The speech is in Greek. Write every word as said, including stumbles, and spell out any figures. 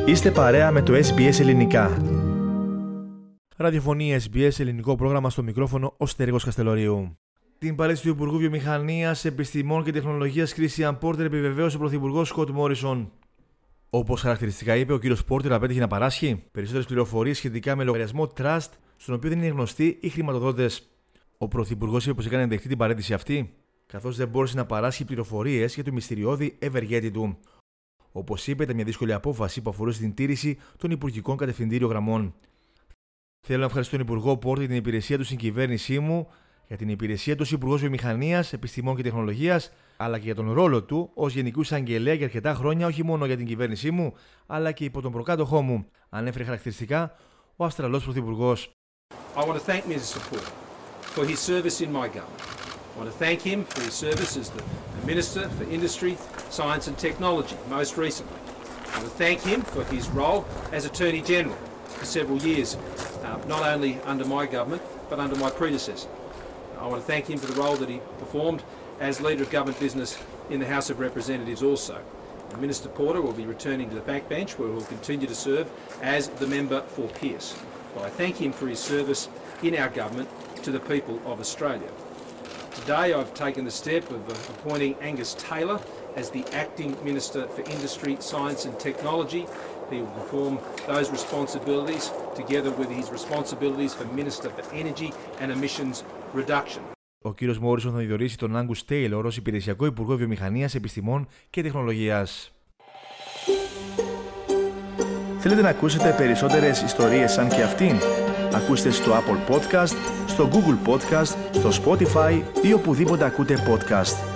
Είστε παρέα με το ες μπι ες Ελληνικά. Ραδιοφωνία ες μπι ες, ελληνικό πρόγραμμα, στο μικρόφωνο ο Στέργος Καστελορίου. Την παρέτηση του Υπουργού Βιομηχανίας, Επιστημών και Τεχνολογίας Christian Porter επιβεβαίωσε ο Πρωθυπουργός Σκοτ Μόρισον. Όπως χαρακτηριστικά είπε, ο κ. Porter απέτυχε να παράσχει περισσότερες πληροφορίες σχετικά με λογαριασμό Trust, στον οποίο δεν είναι γνωστοί οι χρηματοδότες. Ο Πρωθυπουργός είπε πως έκανε δεχτεί την παρέτηση αυτή, καθώς δεν μπόρεσε να παράσχει πληροφορίες για το μυστηριώδη ευεργέτη του. Όπως είπε, ήταν μια δύσκολη απόφαση που αφορούσε την τήρηση των υπουργικών κατευθυντήριων γραμμών. Θέλω να ευχαριστήσω τον Υπουργό Porter για την υπηρεσία του στην κυβέρνησή μου, για την υπηρεσία του ως Υπουργός Βιομηχανίας, Επιστημών και Τεχνολογίας, αλλά και για τον ρόλο του ως Γενικού Εισαγγελέα για αρκετά χρόνια, όχι μόνο για την κυβέρνησή μου, αλλά και υπό τον προκάτοχό μου, ανέφερε χαρακτηριστικά ο Αυστραλός Πρωθυπουργός. I want to thank Minister Porter for his service in my government. I want to thank him for his service as the Minister for Industry, Science and Technology, most recently. I want to thank him for his role as Attorney General for several years, uh, not only under my government, but under my predecessor. I want to thank him for the role that he performed as Leader of Government Business in the House of Representatives also. And Minister Porter will be returning to the backbench, where he will continue to serve as the member for Pearce. But I thank him for his service in our government to the people of Australia. Today I've taken the step of appointing Angus Taylor as the Acting Minister for Industry, Science and Technology. He will perform those responsibilities together with his responsibilities for Minister for Energy and Emissions Reduction. Ο κύριος Μόρισον θα διορίσει τον Άγκους Τέιλορ ως Υπηρεσιακό Υπουργό Βιομηχανίας, Επιστημών και Τεχνολογίας. Θέλετε να ακούσετε περισσότερες ιστορίες σαν και αυτήν? Ακούστε στο Apple Podcast, στο Google Podcast, στο Spotify ή οπουδήποτε ακούτε podcast.